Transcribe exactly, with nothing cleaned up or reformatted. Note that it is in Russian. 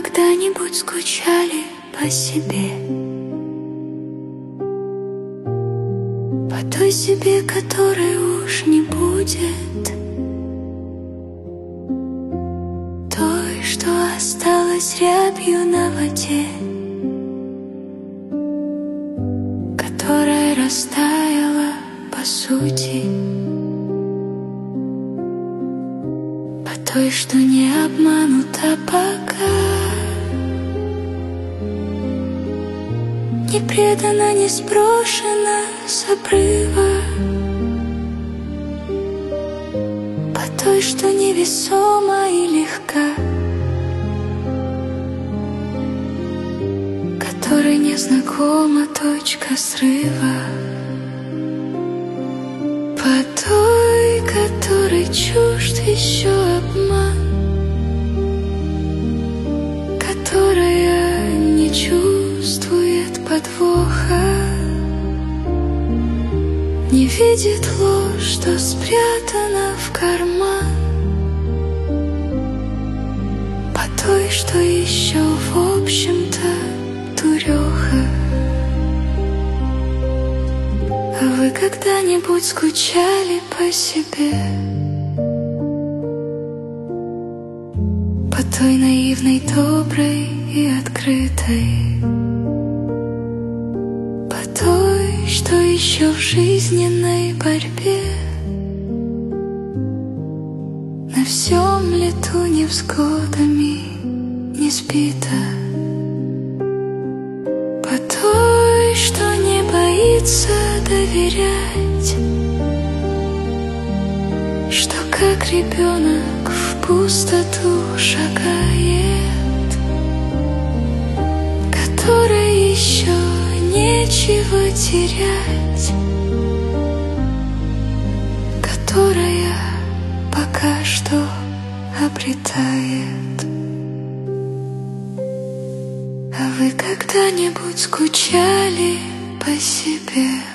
когда-нибудь скучали по себе, по той себе, которой уж не будет, той, что осталась рябью на воде, которая растаяла по сути, по той, что не обманута пока, не предана, не сброшена с обрыва, по той, что невесома и легка, которой незнакома точка срыва, по той, которой чужд еще обман, которая не чувствует подвоха, не видит ложь, что спрятана в карман, по той, что еще в общем-то дуреха. А вы когда-нибудь скучали по себе, по той наивной, доброй и открытой, по той, что еще в жизненной борьбе, на всем лету невзгодами не сбита, по той, что не боится доверять, что как ребенок в пустоту шагает, которой еще нечего терять, которая пока что обретает. А вы когда-нибудь скучали по себе?